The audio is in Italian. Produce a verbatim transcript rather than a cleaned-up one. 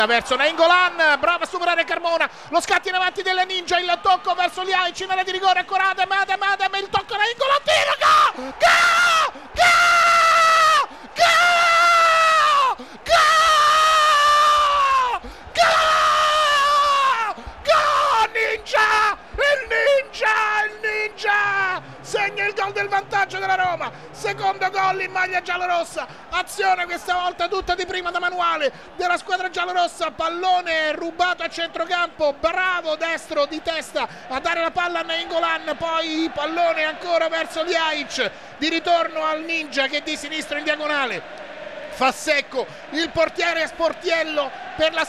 verso Nainggolan, brava a superare Carmona, lo scatto in avanti delle Ninja, il tocco verso Ljajic in area di rigore, ancora Adem, Adem, Adem, il tocco Nainggolan, tiro, go! Go! Go! Go! Go! Go! Go! Ninja! Il Ninja! Il Ninja! Segna il gol del vantaggio della Roma, secondo gol in maglia giallorossa, azione questa volta tutta di prima da manuale della squadra giallorossa, pallone rubato a centrocampo, bravo destro di testa a dare la palla a Nainggolan, poi pallone ancora verso Ljajic, di ritorno al Ninja che di sinistro in diagonale fa secco il portiere Sportiello per la